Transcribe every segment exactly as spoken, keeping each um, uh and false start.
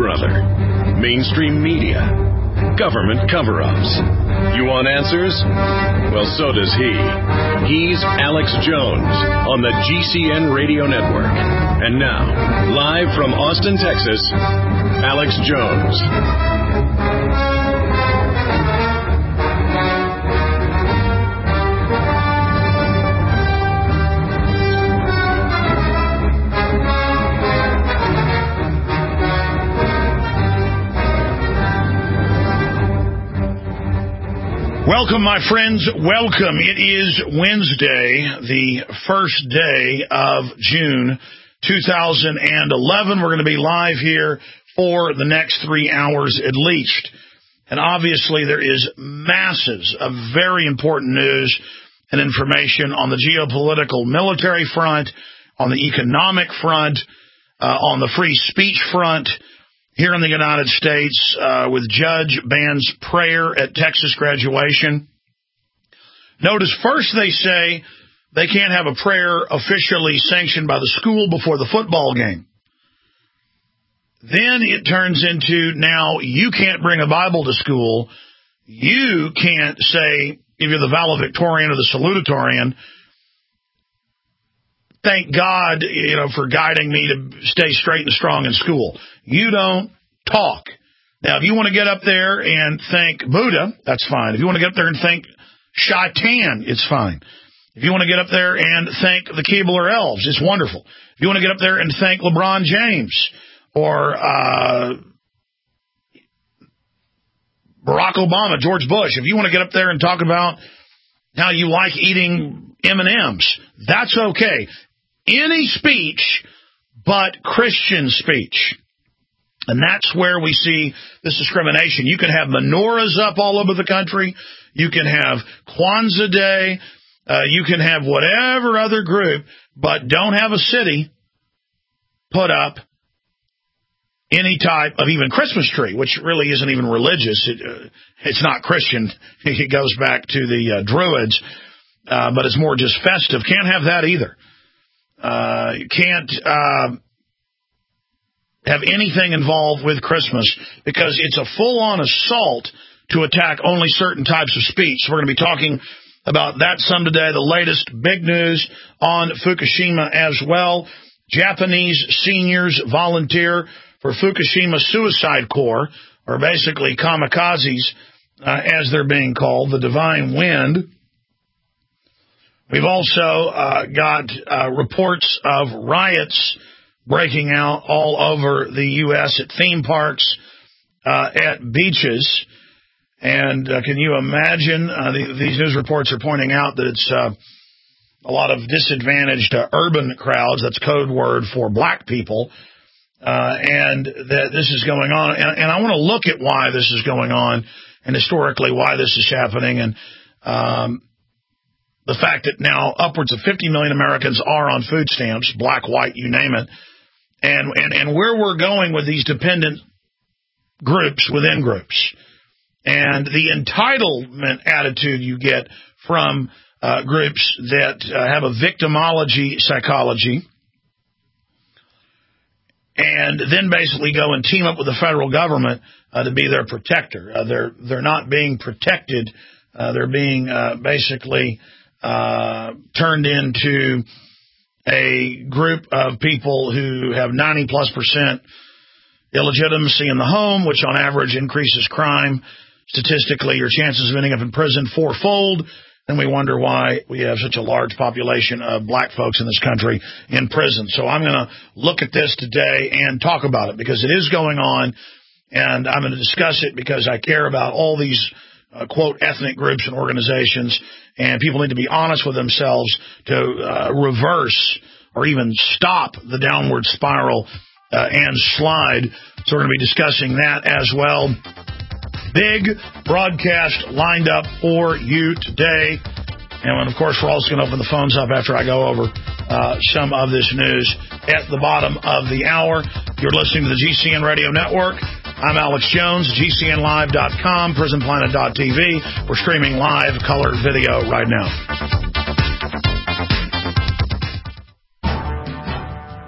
brother? Mainstream media? Government cover-ups? You want answers? Well, so does he. He's Alex Jones on the G C N Radio Network. And now, live from Austin, Texas, Alex Jones. Welcome, my friends. Welcome. It is Wednesday, the first day of June two thousand eleven. We're going to be live here for the next three hours at least. And obviously, there is masses of very important news and information on the geopolitical military front, on the economic front, uh, on the free speech front, here in the United States, uh, with Judge Band's prayer at Texas graduation. Notice first they say they can't have a prayer officially sanctioned by the school before the football game. Then it turns into now you can't bring a Bible to school. You can't say, if you're the valedictorian or the salutatorian, thank God, you know, for guiding me to stay straight and strong in school. You don't talk. Now, if you want to get up there and thank Buddha, that's fine. If you want to get up there and thank Shaitan, it's fine. If you want to get up there and thank the Keebler Elves, it's wonderful. If you want to get up there and thank LeBron James or uh, Barack Obama, George Bush, if you want to get up there and talk about how you like eating M and M's, that's okay. Any speech but Christian speech. And that's where we see this discrimination. You can have menorahs up all over the country. You can have Kwanzaa Day. Uh, you can have whatever other group, but don't have a city put up any type of even Christmas tree, which really isn't even religious. It, uh, it's not Christian. It goes back to the uh, Druids, uh, but it's more just festive. Can't have that either. Uh, you can't uh, have anything involved with Christmas because it's a full-on assault to attack only certain types of speech. So we're going to be talking about that some today. The latest big news on Fukushima as well. Japanese seniors volunteer for Fukushima Suicide Corps, or basically kamikazes, uh, as they're being called, the Divine Wind. We've also uh, got uh, reports of riots breaking out all over the U S at theme parks, uh, at beaches. And uh, can you imagine, uh, the, these news reports are pointing out that it's uh, a lot of disadvantaged uh, urban crowds, that's code word for black people, uh, and that this is going on. And, and I want to look at why this is going on and historically why this is happening. And um the fact that now upwards of fifty million Americans are on food stamps, black, white, you name it, and, and, and where we're going with these dependent groups within groups, and the entitlement attitude you get from uh, groups that uh, have a victimology psychology, and then basically go and team up with the federal government uh, to be their protector. Uh, they're they're not being protected. Uh, they're being uh, basically Uh, turned into a group of people who have ninety plus percent illegitimacy in the home, which on average increases crime. Statistically, your chances of ending up in prison fourfold. And we wonder why we have such a large population of black folks in this country in prison. So I'm going to look at this today and talk about it because it is going on. And I'm going to discuss it because I care about all these Uh, quote, ethnic groups and organizations, and people need to be honest with themselves to uh, reverse or even stop the downward spiral uh, and slide. So we're going to be discussing that as well. Big broadcast lined up for you today. And, of course, we're also going to open the phones up after I go over uh, some of this news at the bottom of the hour. You're listening to the G C N Radio Network. I'm Alex Jones, G C N live dot com, prison planet dot T V. We're streaming live color video right now.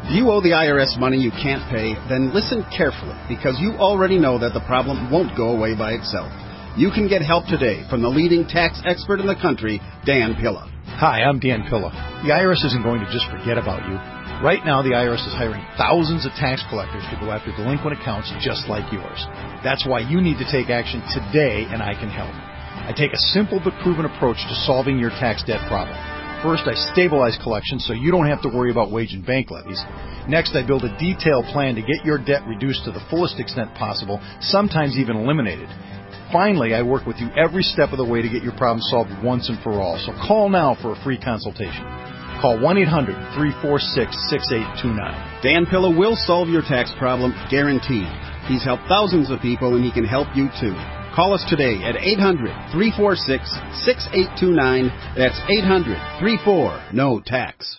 If you owe the I R S money you can't pay, then listen carefully, because you already know that the problem won't go away by itself. You can get help today from the leading tax expert in the country, Dan Pilla. Hi, I'm Dan Pilla. The I R S isn't going to just forget about you. Right now, the I R S is hiring thousands of tax collectors to go after delinquent accounts just like yours. That's why you need to take action today, and I can help. I take a simple but proven approach to solving your tax debt problem. First, I stabilize collections so you don't have to worry about wage and bank levies. Next, I build a detailed plan to get your debt reduced to the fullest extent possible, sometimes even eliminated. Finally, I work with you every step of the way to get your problem solved once and for all. So call now for a free consultation. Call one eight hundred, three four six, six eight two nine. Dan Pilla will solve your tax problem, guaranteed. He's helped thousands of people, and he can help you too. Call us today at eight hundred, three four six, six eight two nine. That's eight hundred, three four, N O tax.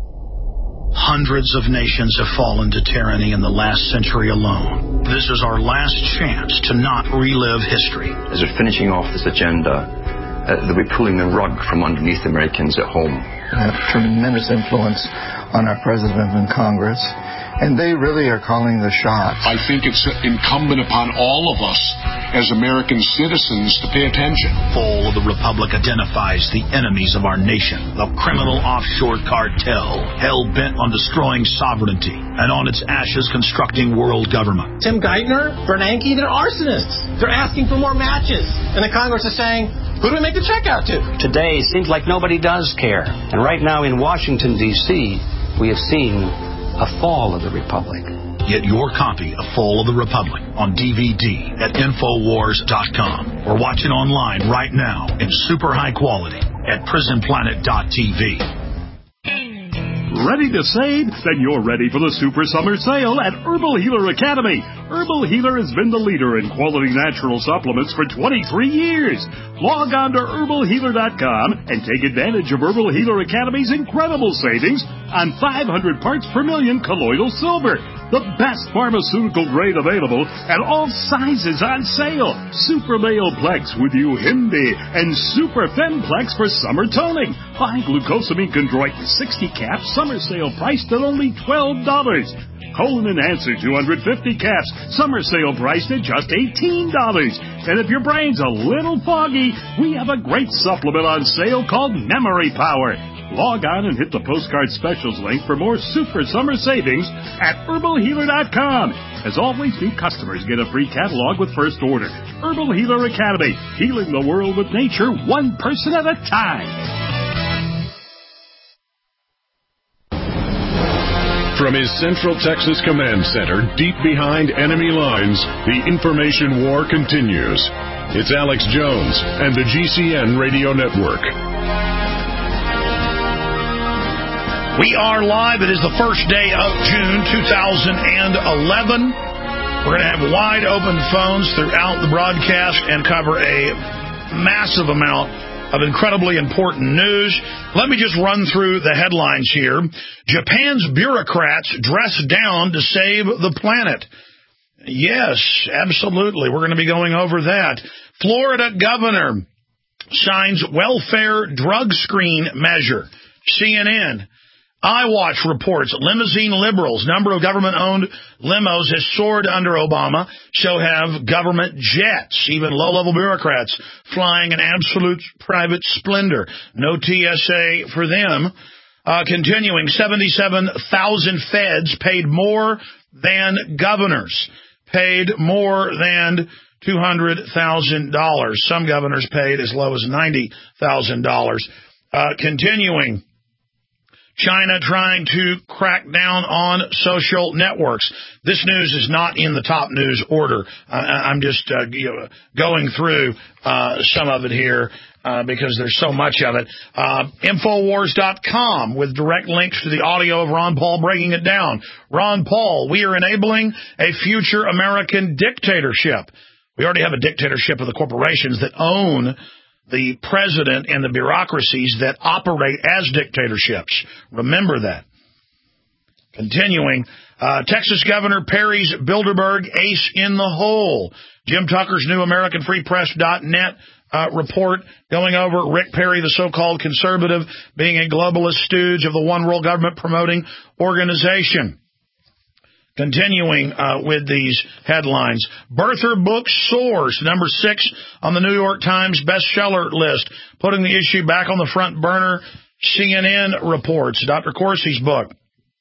Hundreds of nations have fallen to tyranny in the last century alone. This is our last chance to not relive history. As we're finishing off this agenda, uh, that we're pulling the rug from underneath Americans at home. Have tremendous influence on our president and Congress, and they really are calling the shots. I think it's incumbent upon all of us as American citizens to pay attention. Fall of the Republic identifies the enemies of our nation, the criminal offshore cartel, hell-bent on destroying sovereignty, and on its ashes constructing world government. Tim Geithner, Bernanke, they're arsonists. They're asking for more matches. And the Congress is saying, who do we make the check out to? Today seems like nobody does care. And right now in Washington, D C, we have seen a fall of the Republic. Get your copy of Fall of the Republic on D V D at Infowars dot com or watch it online right now in super high quality at Prison Planet dot T V. Ready to save? Then you're ready for the Super Summer Sale at Herbal Healer Academy. Herbal Healer has been the leader in quality natural supplements for twenty-three years. Log on to Herbal Healer dot com and take advantage of Herbal Healer Academy's incredible savings on five hundred parts per million colloidal silver. The best pharmaceutical grade available at all sizes on sale. Super Male Plex with Uhimbi and Super Femplex for summer toning. Buy glucosamine chondroit sixty caps, summer sale priced at only twelve dollars. Colon Enhancer two hundred fifty caps, summer sale priced at just eighteen dollars. And if your brain's a little foggy, we have a great supplement on sale called Memory Power. Log on and hit the postcard specials link for more super summer savings at Herbal Healer dot com. As always, new customers get a free catalog with first order. Herbal Healer Academy, healing the world with nature one person at a time. From his Central Texas Command Center, deep behind enemy lines, the information war continues. It's Alex Jones and the G C N Radio Network. We are live. It is the first day of June two thousand eleven. We're going to have wide open phones throughout the broadcast and cover a massive amount of incredibly important news. Let me just run through the headlines here. Japan's bureaucrats dress down to save the planet. Yes, absolutely. We're going to be going over that. Florida governor signs welfare drug screen measure. C N N. iWatch reports limousine liberals. Number of government-owned limos has soared under Obama. So have government jets, even low-level bureaucrats flying in absolute private splendor. No T S A for them. Uh, continuing, seventy-seven thousand feds paid more than governors, paid more than two hundred thousand dollars. Some governors paid as low as ninety thousand dollars. Uh, continuing, China trying to crack down on social networks. This news is not in the top news order. Uh, I'm just uh, you know, going through uh, some of it here uh, because there's so much of it. Uh, Infowars dot com with direct links to the audio of Ron Paul breaking it down. Ron Paul, we are enabling a future American dictatorship. We already have a dictatorship of the corporations that own the president and the bureaucracies that operate as dictatorships. Remember that. Continuing, uh, Texas Governor Perry's Bilderberg ace in the hole. Jim Tucker's new American Free Press dot net uh, report going over Rick Perry, the so-called conservative, being a globalist stooge of the one world government promoting organization. Continuing uh, with these headlines, birther book soars, number six on the New York Times bestseller list, putting the issue back on the front burner. C N N reports Doctor Corsi's book.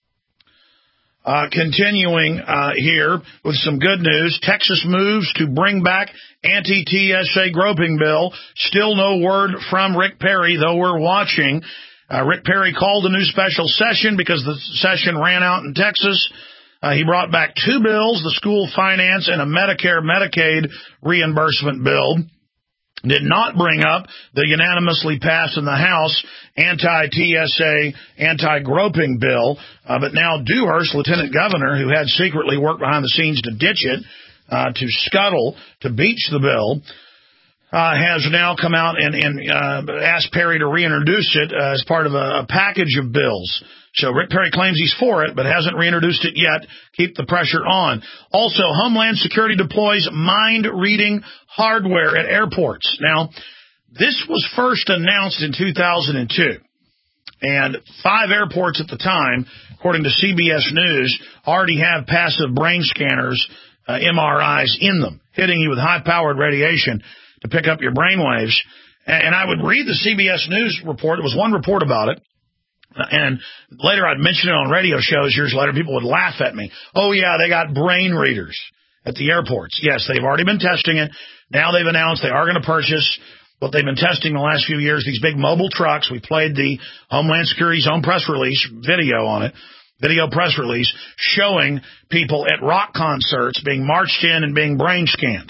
Uh, continuing uh, here with some good news, Texas moves to bring back anti-T S A groping bill. Still no word from Rick Perry, though we're watching. Uh, Rick Perry called a new special session because the session ran out in Texas. Uh, he brought back two bills, the school finance and a Medicare Medicaid reimbursement bill. Did not bring up the unanimously passed in the House anti-T S A, anti-groping bill. Uh, but now Dewhurst, Lieutenant Governor, who had secretly worked behind the scenes to ditch it, uh, to scuttle, to beach the bill, uh, has now come out and, and uh, asked Perry to reintroduce it uh, as part of a, a package of bills. So Rick Perry claims he's for it, but hasn't reintroduced it yet. Keep the pressure on. Also, Homeland Security deploys mind-reading hardware at airports. Now, this was first announced in two thousand two, and five airports at the time, according to C B S News, already have passive brain scanners, uh, M R Is in them, hitting you with high-powered radiation to pick up your brain waves. And I would read the C B S News report. There was one report about it. And later I'd mention it on radio shows years later. People would laugh at me. Oh, yeah, they got brain readers at the airports. Yes, they've already been testing it. Now they've announced they are going to purchase what they've been testing the last few years, these big mobile trucks. We played the Homeland Security's own press release, video on it, video press release, showing people at rock concerts being marched in and being brain scanned.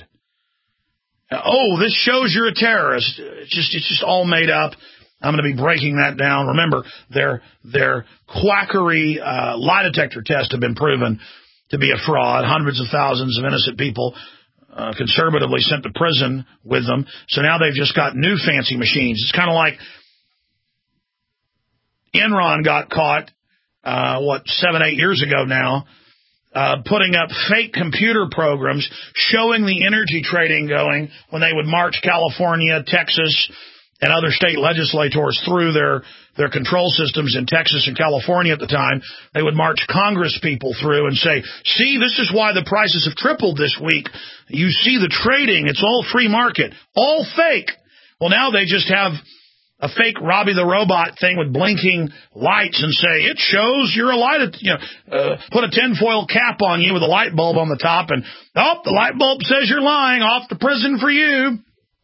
Oh, this shows you're a terrorist. It's just, it's just all made up. I'm going to be breaking that down. Remember, their their quackery uh, lie detector tests have been proven to be a fraud. Hundreds of thousands of innocent people uh, conservatively sent to prison with them. So now they've just got new fancy machines. It's kind of like Enron got caught, uh, what, seven, eight years ago now, uh, putting up fake computer programs showing the energy trading going when they would march California, Texas, and other state legislators through their, their control systems in Texas and California at the time. They would march Congress people through and say, see, this is why the prices have tripled this week. You see the trading. It's all free market. All fake. Well, now they just have a fake Robbie the Robot thing with blinking lights and say, it shows you're a light, you know, uh, put a tinfoil cap on you with a light bulb on the top and, oh, the light bulb says you're lying. Off to prison for you.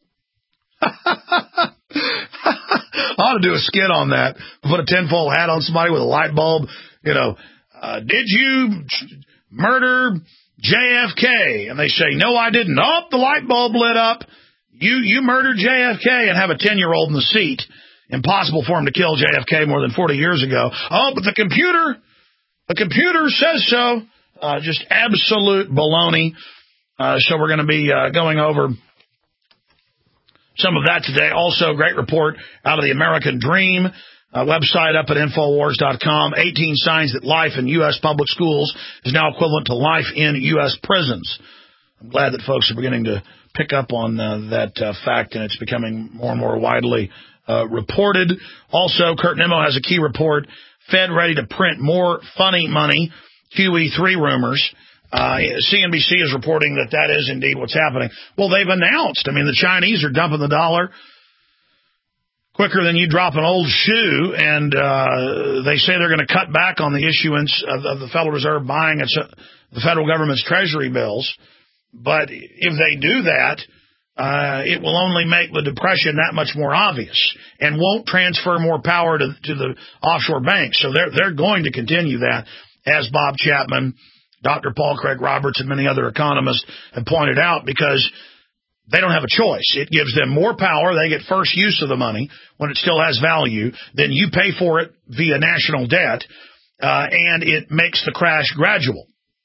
I ought to do a skit on that. Put a tinfoil hat on somebody with a light bulb. You know, uh, did you murder J F K? And they say, no, I didn't. Oh, the light bulb lit up. You you murdered J F K and have a ten-year-old in the seat. Impossible for him to kill J F K more than forty years ago. Oh, but the computer, the computer says so. Uh, just absolute baloney. Uh, so we're going to be uh, going over some of that today. Also, great report out of the American Dream uh, website up at Infowars dot com. eighteen signs that life in U S public schools is now equivalent to life in U S prisons. I'm glad that folks are beginning to pick up on uh, that uh, fact, and it's becoming more and more widely uh, reported. Also, Kurt Nimmo has a key report. Fed ready to print more funny money. Q E three rumors. Uh, C N B C is reporting that that is indeed what's happening. Well, they've announced. I mean, the Chinese are dumping the dollar quicker than you drop an old shoe, and uh, they say they're going to cut back on the issuance of, of the Federal Reserve buying its, uh, the federal government's treasury bills. But if they do that, uh, it will only make the depression that much more obvious and won't transfer more power to, to the offshore banks. So they're they're going to continue that, as Bob Chapman, Doctor Paul Craig Roberts, and many other economists have pointed out, because they don't have a choice. It gives them more power. They get first use of the money when it still has value. Then you pay for it via national debt, uh, and it makes the crash gradual.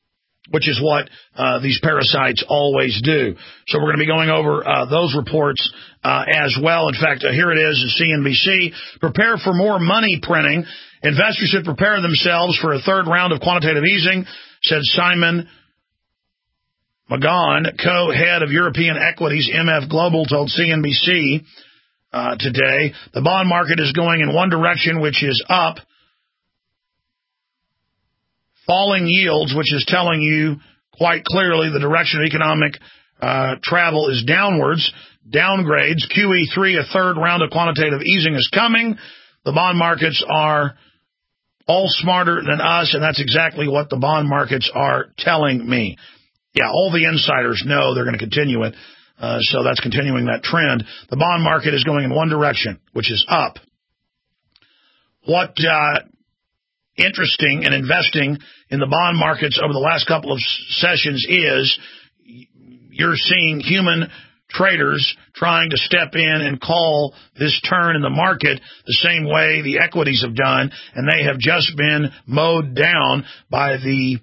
which is what uh, these parasites always do. So we're going to be going over uh, those reports uh, as well. In fact, uh, here it is in C N B C. Prepare for more money printing. Investors should prepare themselves for a third round of quantitative easing, said Simon Magon, co-head of European Equities, M F Global, told C N B C uh, today. The bond market is going in one direction, which is up. Falling yields, which is telling you quite clearly the direction of economic uh, travel is downwards. Downgrades. Q E three, a third round of quantitative easing is coming. The bond markets are all smarter than us, and that's exactly what the bond markets are telling me. Yeah, all the insiders know they're going to continue it, uh, so that's continuing that trend. The bond market is going in one direction, which is up. What uh, interesting in investing in the bond markets over the last couple of sessions is you're seeing human traders trying to step in and call this turn in the market the same way the equities have done, and they have just been mowed down by the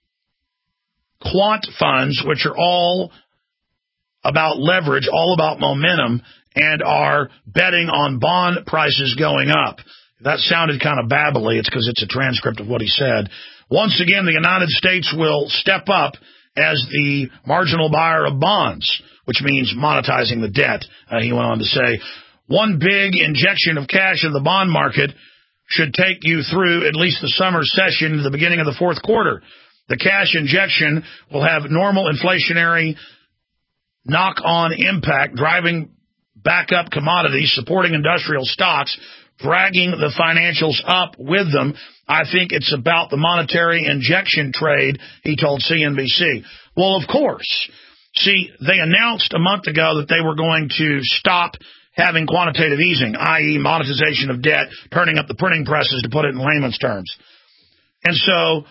quant funds, which are all about leverage, all about momentum, and are betting on bond prices going up. That sounded kind of babbly. It's because it's a transcript of what he said. Once again, the United States will step up as the marginal buyer of bonds, which means monetizing the debt, uh, he went on to say. One big injection of cash in the bond market should take you through at least the summer session to the beginning of the fourth quarter. The cash injection will have normal inflationary knock-on impact, driving back up commodities, supporting industrial stocks, dragging the financials up with them. I think it's about the monetary injection trade, he told C N B C. Well, of course. See, they announced a month ago that they were going to stop having quantitative easing, that is monetization of debt, turning up the printing presses, to put it in layman's terms. And so,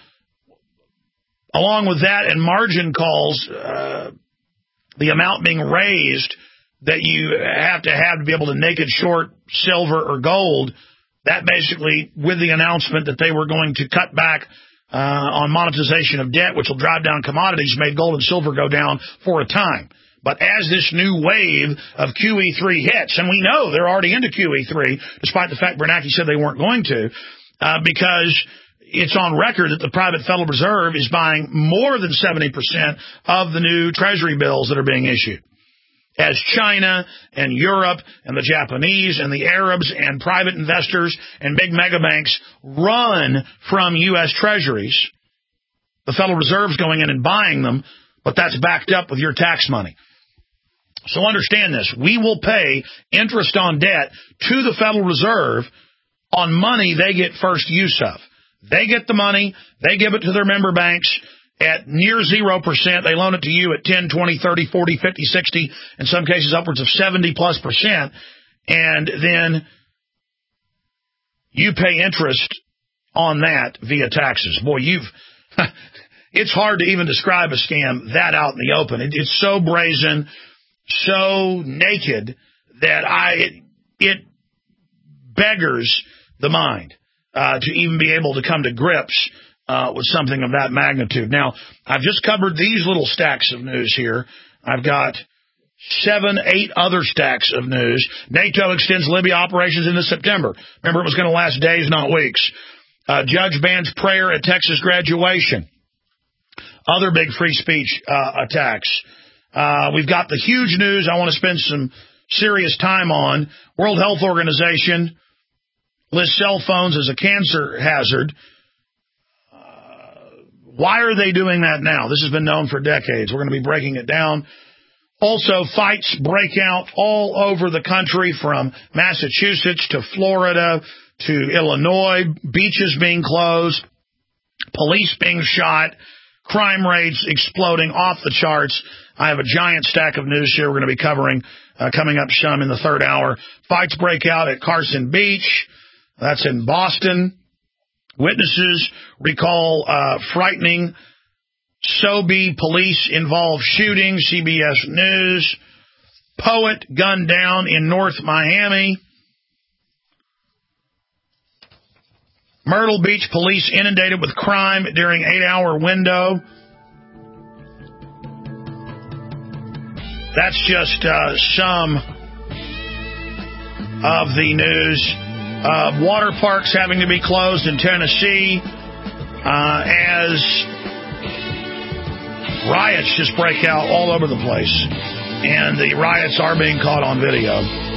along with that and margin calls, uh, the amount being raised that you have to have to be able to naked short silver or gold, that basically, with the announcement that they were going to cut back uh, on monetization of debt, which will drive down commodities, made gold and silver go down for a time. But as this new wave of Q E three hits, and we know they're already into Q E three, despite the fact Bernanke said they weren't going to, uh, because it's on record that the private Federal Reserve is buying more than seventy percent of the new Treasury bills that are being issued. As China and Europe and the Japanese and the Arabs and private investors and big mega banks run from U S Treasuries, the Federal Reserve's going in and buying them, but that's backed up with your tax money. So understand this. We will pay interest on debt to the Federal Reserve on money they get first use of. They get the money, they give it to their member banks at near zero percent. They loan it to you at ten, twenty, thirty, forty, fifty, sixty, in some cases upwards of seventy plus percent. And then you pay interest on that via taxes. Boy, you've, it's hard to even describe a scam that out in the open. It, it's so brazen, so naked that I, it, it beggars the mind uh, to even be able to come to grips Uh, with something of that magnitude. Now, I've just covered these little stacks of news here. I've got seven, eight other stacks of news. NATO extends Libya operations into September. Remember, it was going to last days, not weeks. Uh, judge bans prayer at Texas graduation. Other big free speech uh, attacks. Uh, we've got the huge news I want to spend some serious time on. World Health Organization lists cell phones as a cancer hazard. Why are they doing that now? This has been known for decades. We're going to be breaking it down. Also, fights break out all over the country, from Massachusetts to Florida to Illinois, beaches being closed, police being shot, crime rates exploding off the charts. I have a giant stack of news here we're going to be covering uh, coming up some in the third hour. Fights break out at Carson Beach. That's in Boston. Witnesses recall uh, frightening Sobey police-involved shooting, C B S News. Poet gunned down in North Miami. Myrtle Beach police inundated with crime during eight-hour window. That's just uh, some of the news. Uh, water parks having to be closed in Tennessee uh, as riots just break out all over the place. And the riots are being caught on video.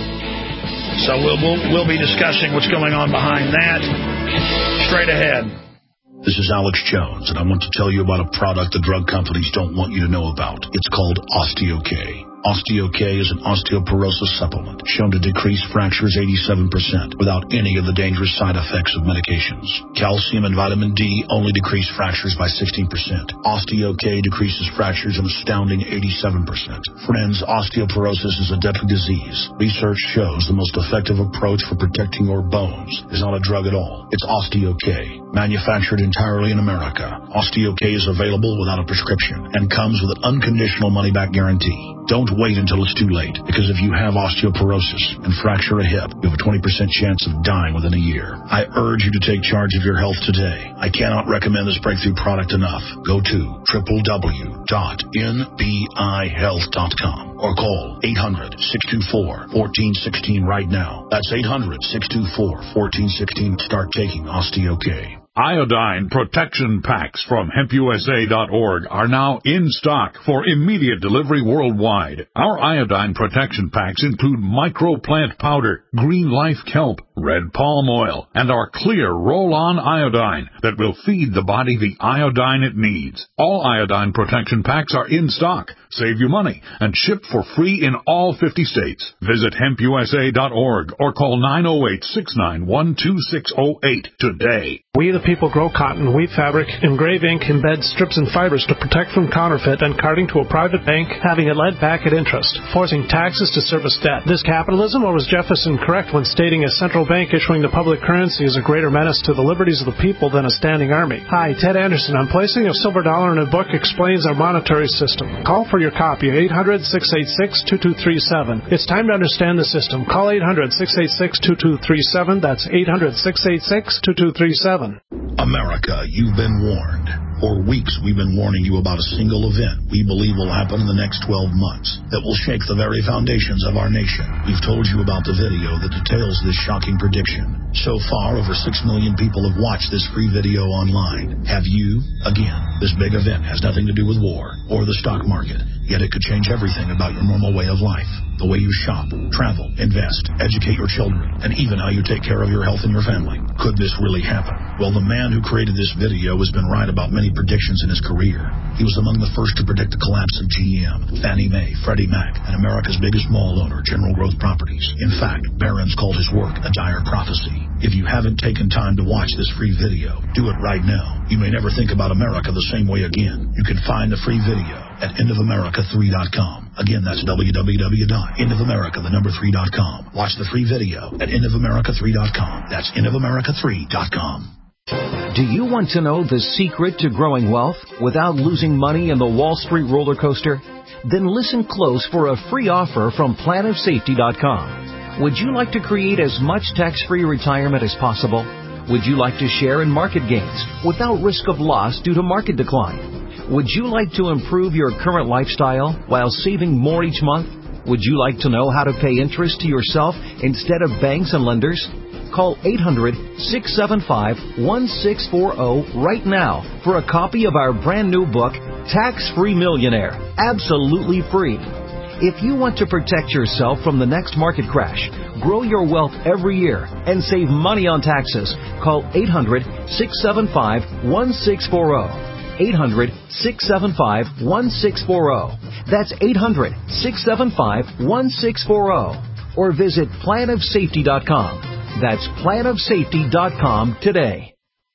So we'll, we'll, we'll be discussing what's going on behind that straight ahead. This is Alex Jones, and I want to tell you about a product the drug companies don't want you to know about. It's called Osteo-K. Osteo-K is an osteoporosis supplement shown to decrease fractures eighty-seven percent without any of the dangerous side effects of medications. Calcium and vitamin D only decrease fractures by sixteen percent. Osteo-K decreases fractures an astounding eighty-seven percent. Friends, osteoporosis is a deadly disease. Research shows the most effective approach for protecting your bones is not a drug at all. It's Osteo-K. Manufactured entirely in America, Osteo-K is available without a prescription and comes with an unconditional money-back guarantee. Don't wait until it's too late, because if you have osteoporosis and fracture a hip, you have a twenty percent chance of dying within a year. I urge you to take charge of your health today. I cannot recommend this breakthrough product enough. Go to w w w dot n b i health dot com or call eight hundred, six two four, one four one six right now. That's eight hundred, six two four, one four one six. Start taking Osteo-K. Iodine protection packs from hemp u s a dot org are now in stock for immediate delivery worldwide. Our iodine protection packs include microplant powder, green life kelp, red palm oil, and our clear roll-on iodine that will feed the body the iodine it needs. All iodine protection packs are in stock. Save you money and ship for free in all fifty states. Visit hemp u s a dot org or call nine oh eight, six nine one, two six oh eight today. We the people grow cotton, weave fabric, engrave ink, embed strips and fibers to protect from counterfeit and carting to a private bank, having it led back at interest, forcing taxes to service debt. This capitalism, or was Jefferson correct when stating a central bank issuing the public currency is a greater menace to the liberties of the people than a standing army? Hi, Ted Anderson. I'm placing a silver dollar in a book explains our monetary system. Call for your copy at eight hundred, six eight six, two two three seven. It's time to understand the system. Call eight hundred, six eight six, two two three seven. That's eight hundred, six eight six, two two three seven. America, you've been warned. For weeks, we've been warning you about a single event we believe will happen in the next twelve months that will shake the very foundations of our nation. We've told you about the video that details this shocking prediction. So far, over six million people have watched this free video online. Have you? Again, this big event has nothing to do with war or the stock market, yet it could change everything about your normal way of life. The way you shop, travel, invest, educate your children, and even how you take care of your health and your family. Could this really happen? Well, the man who created this video has been right about many predictions in his career. He was among the first to predict the collapse of G M, Fannie Mae, Freddie Mac, and America's biggest mall owner, General Growth Properties. In fact, Barron's called his work a dire prophecy. If you haven't taken time to watch this free video, do it right now. You may never think about America the same way again. You can find the free video at end of america three dot com. Again, that's w w w dot end of america the number three dot com. Watch the free video at end of america three dot com. That's end of america three dot com. Do you want to know the secret to growing wealth without losing money in the Wall Street roller coaster? Then listen close for a free offer from plan of safety dot com. Would you like to create as much tax-free retirement as possible? Would you like to share in market gains without risk of loss due to market decline? Would you like to improve your current lifestyle while saving more each month? Would you like to know how to pay interest to yourself instead of banks and lenders? Call eight hundred, six seven five, one six four zero right now for a copy of our brand new book, Tax-Free Millionaire, absolutely free. If you want to protect yourself from the next market crash, grow your wealth every year, and save money on taxes, call eight hundred, six seven five, one six four zero. eight hundred, six seven five, one six four zero. That's eight hundred, six seven five, one six four zero. Or visit plan of safety dot com. That's plan of safety dot com today.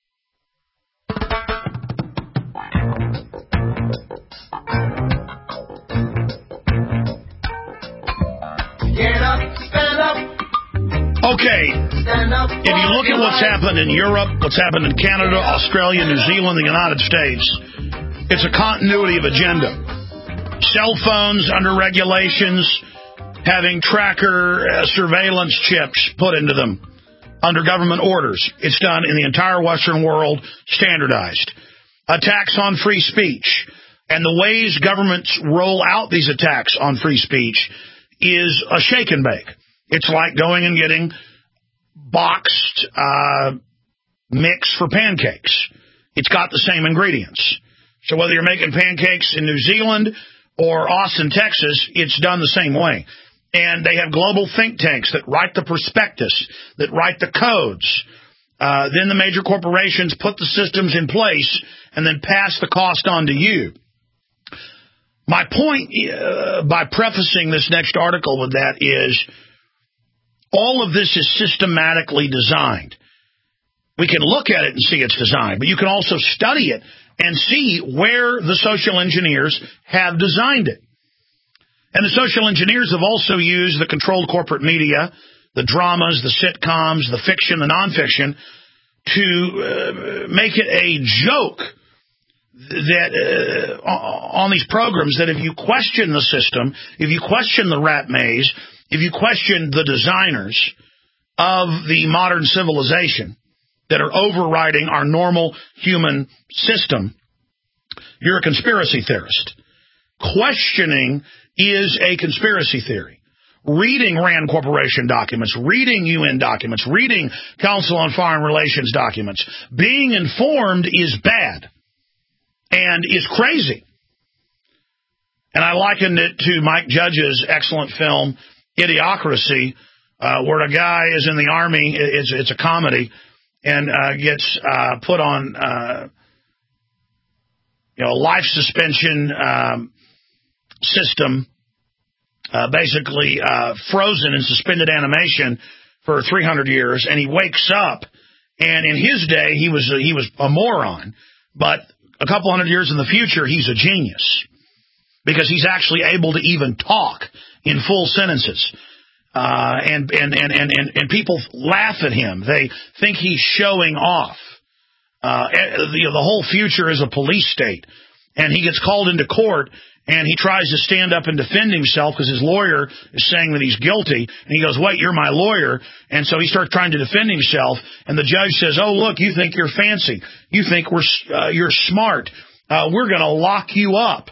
Get up, stand up. Okay, if you look at what's happened in Europe, what's happened in Canada, Australia, New Zealand, the United States, it's a continuity of agenda. Cell phones under regulations, having tracker uh, surveillance chips put into them under government orders. It's done in the entire Western world, standardized. Attacks on free speech. And the ways governments roll out these attacks on free speech is a shake and bake. It's like going and getting boxed uh, mix for pancakes. It's got the same ingredients. So whether you're making pancakes in New Zealand or Austin, Texas, it's done the same way. And they have global think tanks that write the prospectus, that write the codes. Uh, then the major corporations put the systems in place and then pass the cost on to you. My point uh, by prefacing this next article with that is all of this is systematically designed. We can look at it and see it's designed, but you can also study it and see where the social engineers have designed it. And the social engineers have also used the controlled corporate media, the dramas, the sitcoms, the fiction, the nonfiction, to uh, make it a joke that uh, on these programs that if you question the system, if you question the rat maze, if you question the designers of the modern civilization that are overriding our normal human system, you're a conspiracy theorist. Questioning is a conspiracy theory. Reading RAND Corporation documents, reading U N documents, reading Council on Foreign Relations documents, being informed is bad and is crazy. And I likened it to Mike Judge's excellent film, Idiocracy, uh, where a guy is in the army, it's, it's a comedy, and uh, gets uh, put on uh, you know, life suspension um, system, uh, basically uh, frozen in suspended animation for three hundred years, and he wakes up, and in his day, he was a, he was a moron, but a couple hundred years in the future, he's a genius, because he's actually able to even talk in full sentences. Uh, and, and, and, and, and people laugh at him. They think he's showing off. Uh, you know, the whole future is a police state. And he gets called into court, and he tries to stand up and defend himself because his lawyer is saying that he's guilty. And he goes, wait, you're my lawyer. And so he starts trying to defend himself. And the judge says, oh, look, you think you're fancy. You think we're uh, you're smart. Uh, we're going to lock you up.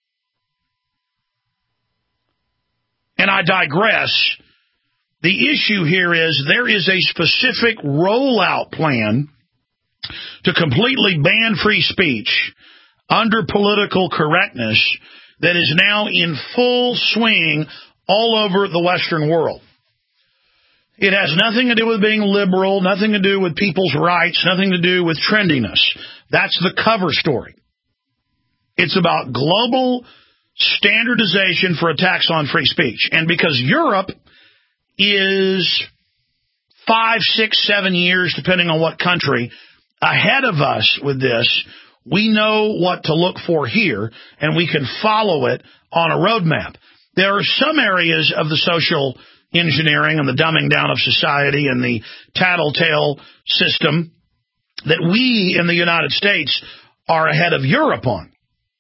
And I digress. The issue here is there is a specific rollout plan to completely ban free speech under political correctness that is now in full swing all over the Western world. It has nothing to do with being liberal, nothing to do with people's rights, nothing to do with trendiness. That's the cover story. It's about global standardization for attacks on free speech. And because Europe is five, six, seven years, depending on what country, ahead of us with this, we know what to look for here, and we can follow it on a roadmap. There are some areas of the social engineering and the dumbing down of society and the tattletale system that we in the United States are ahead of Europe on.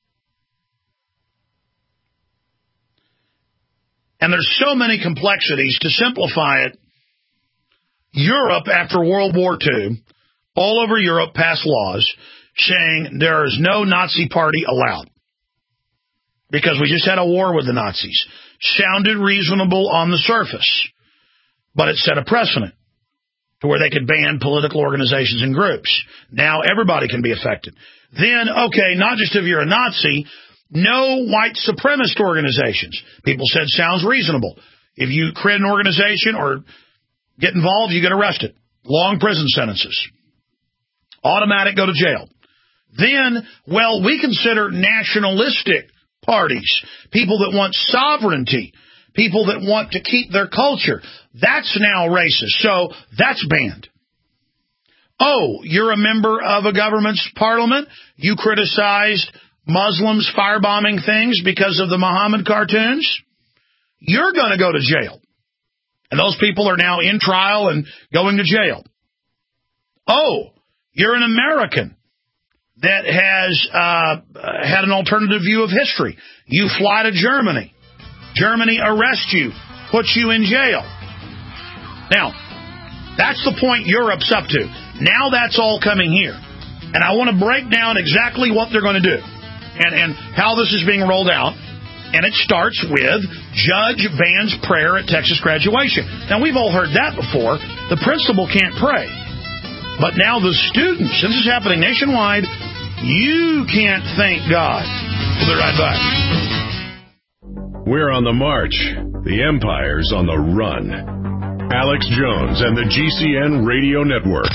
And there's so many complexities. To simplify it, Europe, after World War Two, all over Europe passed laws saying there is no Nazi party allowed because we just had a war with the Nazis. Sounded reasonable on the surface, but it set a precedent to where they could ban political organizations and groups. Now everybody can be affected. Then, okay, not just if you're a Nazi, no white supremacist organizations. People said sounds reasonable. If you create an organization or get involved, you get arrested. Long prison sentences. Automatic, go to jail. Then, well, we consider nationalistic parties, people that want sovereignty, people that want to keep their culture. That's now racist, so that's banned. Oh, you're a member of a government's parliament? You criticized Muslims firebombing things because of the Muhammad cartoons? You're going to go to jail. And those people are now in trial and going to jail. Oh, you're an American that has uh, had an alternative view of history. You fly to Germany. Germany arrests you, puts you in jail. Now, that's the point Europe's up to. Now that's all coming here. And I want to break down exactly what they're going to do. and, and how this is being rolled out. And it starts with judge bans prayer at Texas graduation. Now, we've all heard that before. The principal can't pray. But now the students, this is happening nationwide, you can't thank God. We'll be right back. We're on the march. The empire's on the run. Alex Jones and the G C N Radio Network.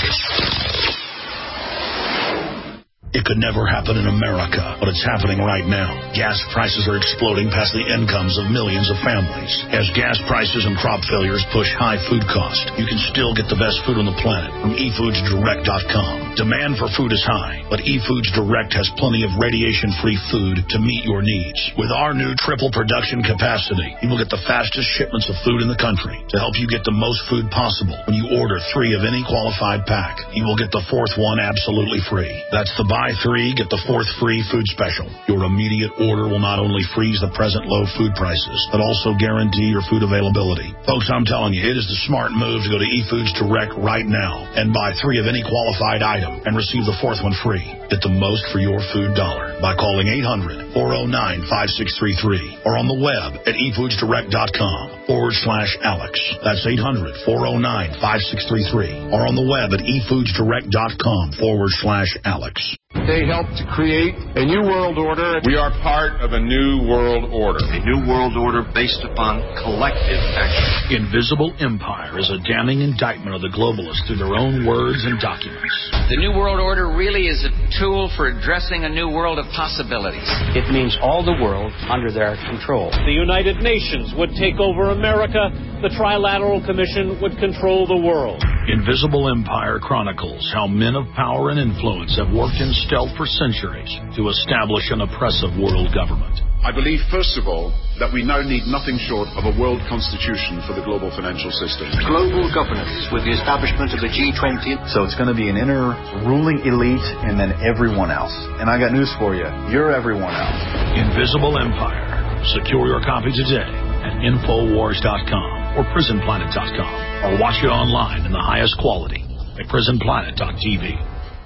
It could never happen in America, but it's happening right now. Gas prices are exploding past the incomes of millions of families. As gas prices and crop failures push high food costs, you can still get the best food on the planet from e foods direct dot com. Demand for food is high, but eFoods Direct has plenty of radiation-free food to meet your needs. With our new triple production capacity, you will get the fastest shipments of food in the country to help you get the most food possible. When you order three of any qualified pack, you will get the fourth one absolutely free. That's the buy three, get the fourth free food special. Your immediate order will not only freeze the present low food prices, but also guarantee your food availability. Folks, I'm telling you, it is the smart move to go to eFoods Direct right now and buy three of any qualified item and receive the fourth one free. Get the most for your food dollar by calling eight hundred, four oh nine, five six three three or on the web at e foods direct dot com forward slash Alex. That's eight hundred, four oh nine, five six three three or on the web at e foods direct dot com forward slash Alex. They helped to create a new world order. We are part of a new world order. A new world order based upon collective action. Invisible Empire is a damning indictment of the globalists through their own words and documents. The new world order really is a tool for addressing a new world of possibilities. It means all the world under their control. The United Nations would take over America. The Trilateral Commission would control the world. Invisible Empire chronicles how men of power and influence have worked in stealth for centuries to establish an oppressive world government. I believe, first of all, that we now need nothing short of a world constitution for the global financial system. Global governance with the establishment of the G twenty. So it's going to be an inner ruling elite and then everyone else. And I got news for you. You're everyone else. Invisible Empire. Secure your copy today at infowars dot com or prison planet dot com or watch it online in the highest quality at prison planet dot t v.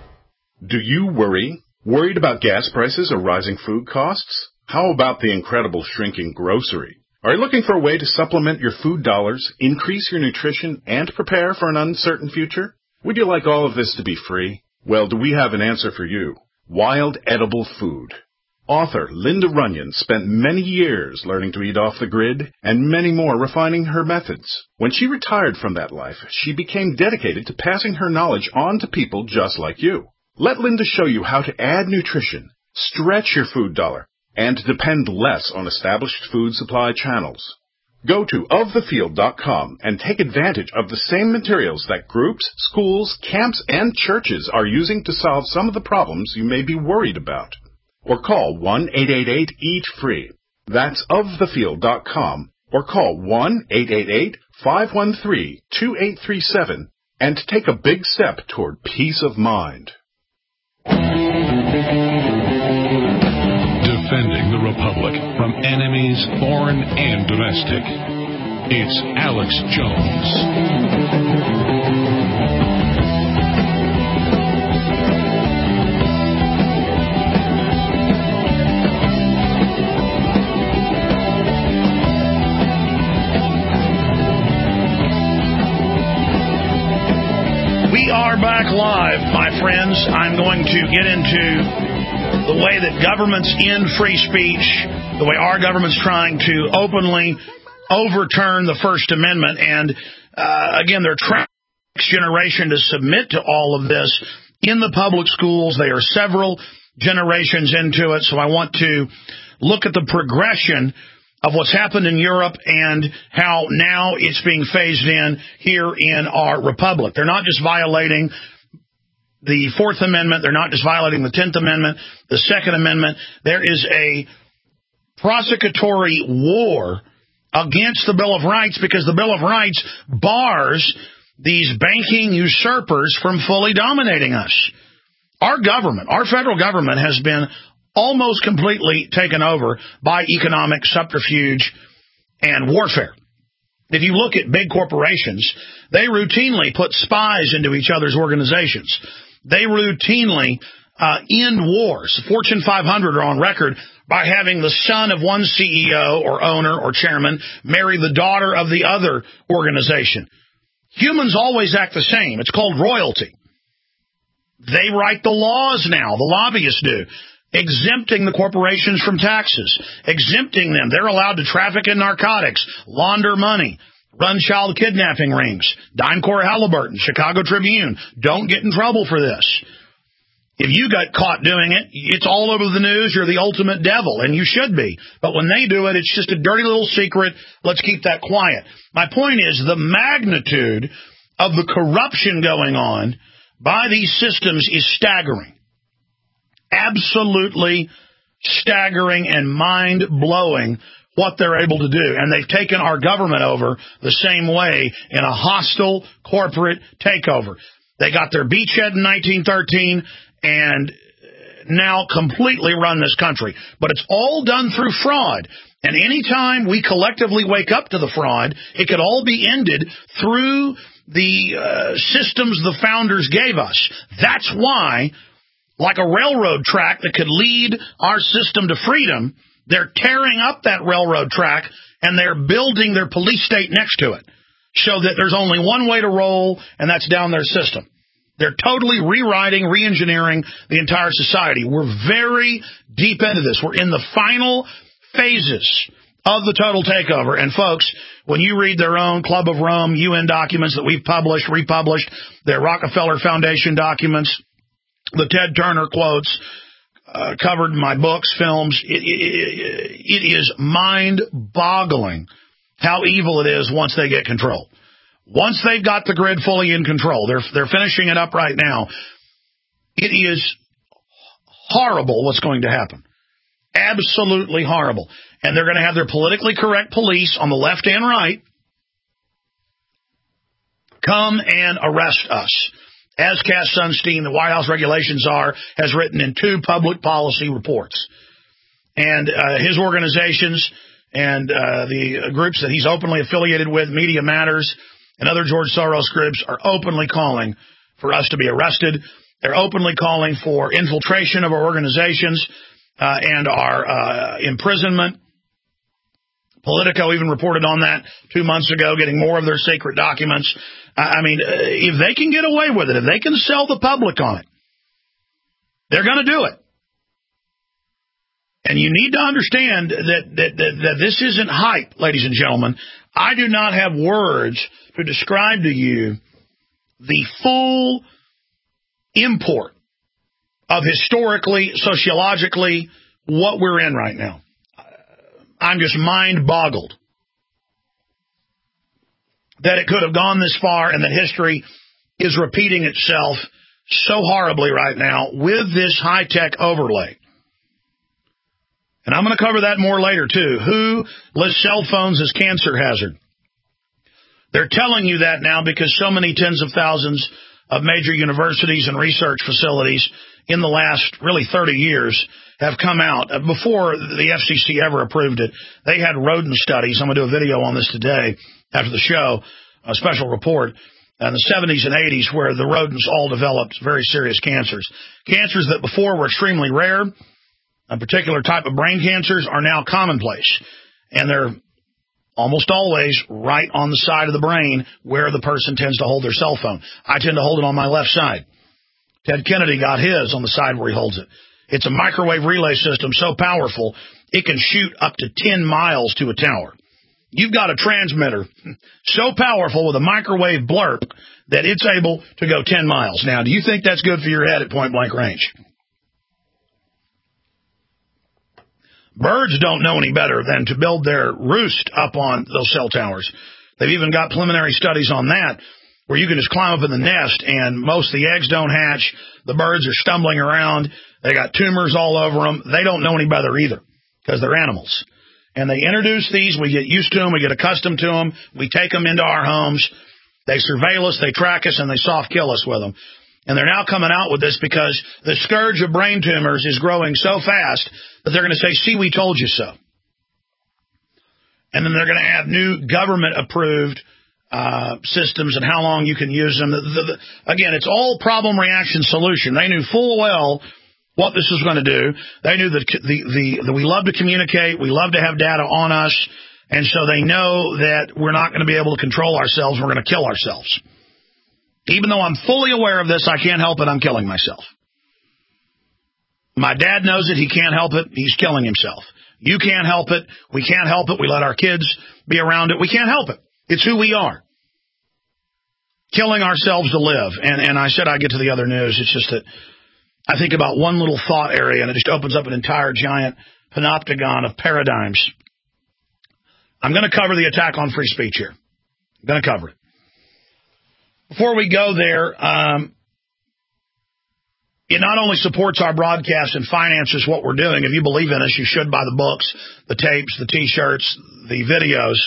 Do you worry? Worried about gas prices or rising food costs? How about the incredible shrinking grocery? Are you looking for a way to supplement your food dollars, increase your nutrition, and prepare for an uncertain future? Would you like all of this to be free? Well, do we have an answer for you? Wild Edible Food. Author Linda Runyon spent many years learning to eat off the grid and many more refining her methods. When she retired from that life, she became dedicated to passing her knowledge on to people just like you. Let Linda show you how to add nutrition, stretch your food dollar, and depend less on established food supply channels. Go to of the field dot com and take advantage of the same materials that groups, schools, camps, and churches are using to solve some of the problems you may be worried about. Or call one eight eight eight eat free. That's of the field dot com. Or call one eight eight eight, five one three, two eight three seven and take a big step toward peace of mind. Defending the Republic from enemies, foreign and domestic. It's Alex Jones. We are back live, my friends. I'm going to get into the way that government's in free speech, the way our government's trying to openly overturn the First Amendment. And, uh, again, they're trying the next generation to submit to all of this in the public schools. They are several generations into it. So I want to look at the progression of what's happened in Europe and how now it's being phased in here in our republic. They're not just violating the Fourth Amendment. They're not just violating the Tenth Amendment, the Second Amendment. There is a prosecutory war against the Bill of Rights because the Bill of Rights bars these banking usurpers from fully dominating us. Our government, our federal government has been almost completely taken over by economic subterfuge and warfare. If you look at big corporations, they routinely put spies into each other's organizations. They routinely uh, end wars. Fortune five hundred are on record by having the son of one C E O or owner or chairman marry the daughter of the other organization. Humans always act the same. It's called royalty. They write the laws now. The lobbyists do. Exempting the corporations from taxes. Exempting them. They're allowed to traffic in narcotics, launder money, run child kidnapping rings. DynCorp Halliburton, Chicago Tribune. Don't get in trouble for this. If you got caught doing it, it's all over the news. You're the ultimate devil, and you should be. But when they do it, it's just a dirty little secret. Let's keep that quiet. My point is the magnitude of the corruption going on by these systems is staggering. Absolutely staggering and mind-blowing what they're able to do. And they've taken our government over the same way in a hostile corporate takeover. They got their beachhead in nineteen thirteen and now completely run this country. But it's all done through fraud. And any time we collectively wake up to the fraud, it could all be ended through the uh, systems the founders gave us. That's why, like a railroad track that could lead our system to freedom, they're tearing up that railroad track and they're building their police state next to it so that there's only one way to roll, and that's down their system. They're totally rewriting, re-engineering the entire society. We're very deep into this. We're in the final phases of the total takeover. And folks, when you read their own Club of Rome U N documents that we've published, republished, their Rockefeller Foundation documents, the Ted Turner quotes, uh, covered in my books, films, it, it, it is mind-boggling how evil it is once they get control. Once they've got the grid fully in control, they're they're finishing it up right now. It is horrible what's going to happen. Absolutely horrible. And they're going to have their politically correct police on the left and right come and arrest us. As Cass Sunstein, the White House Regulations Czar, has written in two public policy reports. And uh, his organizations and uh, the groups that he's openly affiliated with, Media Matters, and other George Soros groups, are openly calling for us to be arrested. They're openly calling for infiltration of our organizations uh, and our uh, imprisonment. Politico even reported on that two months ago, getting more of their secret documents. I mean, if they can get away with it, if they can sell the public on it, they're going to do it. And you need to understand that, that, that, that this isn't hype, ladies and gentlemen. I do not have words to describe to you the full import of historically, sociologically, what we're in right now. I'm just mind-boggled that it could have gone this far and that history is repeating itself so horribly right now with this high-tech overlay. And I'm going to cover that more later, too. Who lists cell phones as cancer hazard? They're telling you that now because so many tens of thousands of major universities and research facilities in the last, really, thirty years have come out. Before the F C C ever approved it, they had rodent studies. I'm going to do a video on this today after the show, a special report, in the seventies and eighties where the rodents all developed very serious cancers. Cancers that before were extremely rare, a particular type of brain cancers, are now commonplace. And they're almost always right on the side of the brain where the person tends to hold their cell phone. I tend to hold it on my left side. Ted Kennedy got his on the side where he holds it. It's a microwave relay system so powerful, it can shoot up to ten miles to a tower. You've got a transmitter so powerful with a microwave blurb that it's able to go ten miles. Now, do you think that's good for your head at point-blank range? Birds don't know any better than to build their roost up on those cell towers. They've even got preliminary studies on that, where you can just climb up in the nest and most of the eggs don't hatch. The birds are stumbling around. They got tumors all over them. They don't know any better either because they're animals. And they introduce these. We get used to them. We get accustomed to them. We take them into our homes. They surveil us. They track us, and they soft kill us with them. And they're now coming out with this because the scourge of brain tumors is growing so fast that they're going to say, see, we told you so. And then they're going to have new government-approved uh, systems and how long you can use them. The, the, the, again, it's all problem, reaction, solution. They knew full well what this was going to do. They knew that, the, the, that we love to communicate, we love to have data on us, and so they know that we're not going to be able to control ourselves, we're going to kill ourselves. Even though I'm fully aware of this, I can't help it, I'm killing myself. My dad knows it, he can't help it, he's killing himself. You can't help it, we can't help it, we let our kids be around it, we can't help it. It's who we are. Killing ourselves to live. And, and I said I'd get to the other news, it's just that I think about one little thought area, and it just opens up an entire giant panopticon of paradigms. I'm going to cover the attack on free speech here. I'm going to cover it. Before we go there, um, it not only supports our broadcast and finances what we're doing. If you believe in us, you should buy the books, the tapes, the T-shirts, the videos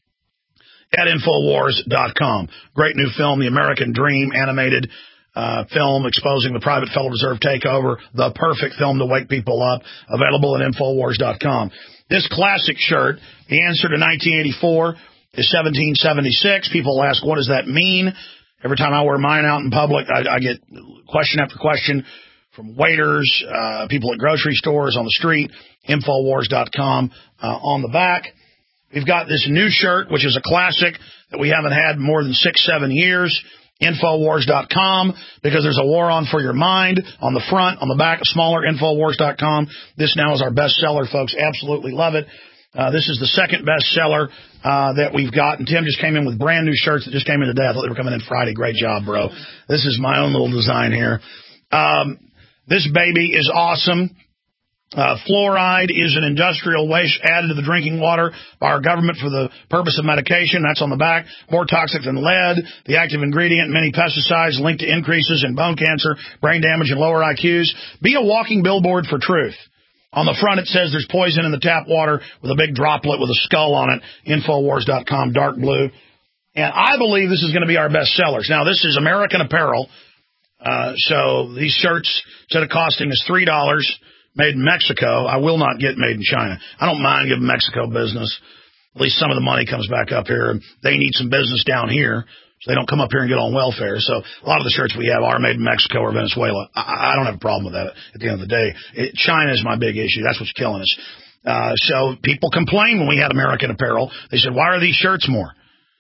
at Infowars dot com. Great new film, The American Dream, animated Uh, film exposing the private Federal Reserve takeover, the perfect film to wake people up, available at Infowars dot com. This classic shirt, the answer to nineteen eighty-four is seventeen seventy-six. People ask, what does that mean? Every time I wear mine out in public, I, I get question after question from waiters, uh, people at grocery stores, on the street. Infowars dot com uh, on the back. We've got this new shirt, which is a classic that we haven't had more than six, seven years. Infowars dot com, because there's a war on for your mind. On the front, on the back, smaller, Infowars dot com. This now is our best seller, folks. Absolutely love it. Uh, this is the second best seller uh, that we've got. And Tim just came in with brand new shirts that just came in today. I thought they were coming in Friday. Great job, bro. This is my own little design here. Um, this baby is awesome. Uh, fluoride is an industrial waste added to the drinking water by our government for the purpose of medication. That's on the back. More toxic than lead. The active ingredient in many pesticides linked to increases in bone cancer, brain damage, and lower I Qs. Be a walking billboard for truth. On the front, it says there's poison in the tap water with a big droplet with a skull on it. Infowars dot com, dark blue. And I believe this is going to be our best sellers. Now, this is American Apparel. Uh, so these shirts, instead of costing us three dollars, made in Mexico. I will not get made in China. I don't mind giving Mexico business. At least some of the money comes back up here. They need some business down here, so they don't come up here and get on welfare. So a lot of the shirts we have are made in Mexico or Venezuela. I, I don't have a problem with that at the end of the day. It, China is my big issue. That's what's killing us. Uh, so people complained when we had American Apparel. They said, why are these shirts more?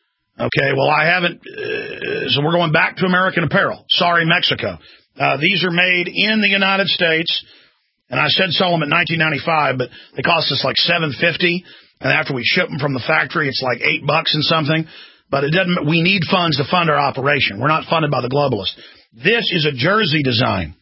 Okay, well, I haven't. Uh, so we're going back to American Apparel. Sorry, Mexico. Uh, these are made in the United States. And I said sell them at nineteen ninety-five, but they cost us like seven fifty. And after we ship them from the factory, it's like eight bucks and something. But it doesn't. We need funds to fund our operation. We're not funded by the globalists. This is a jersey design.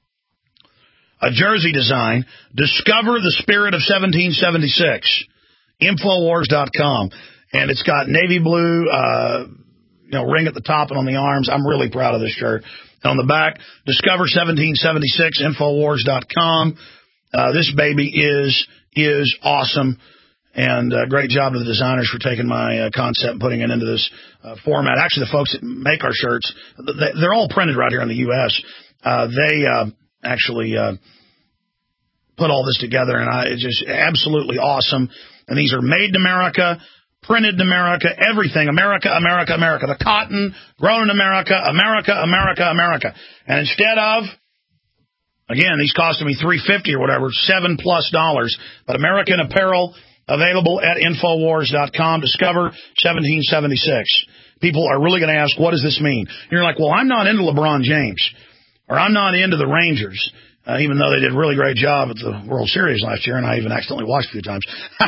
A jersey design. Discover the spirit of seventeen seventy-six. Infowars dot com. And it's got navy blue, uh, you know, ring at the top and on the arms. I'm really proud of this shirt. On the back, Discover seventeen seventy-six, Infowars dot com. Uh, this baby is is awesome, and uh, great job to the designers for taking my uh, concept and putting it into this uh, format. Actually, the folks that make our shirts, they, they're all printed right here in the U S Uh, they uh, actually uh, put all this together, and I, it's just absolutely awesome. And these are made in America, printed in America, everything, America, America, America. The cotton, grown in America, America, America, America. And instead of, again, these costed me three fifty or whatever, seven plus dollars. But American Apparel, available at Infowars dot com. Discover seventeen seventy-six. People are really going to ask, what does this mean? And you're like, well, I'm not into LeBron James, or I'm not into the Rangers. Uh, even though they did a really great job at the World Series last year, and I even accidentally watched a few times.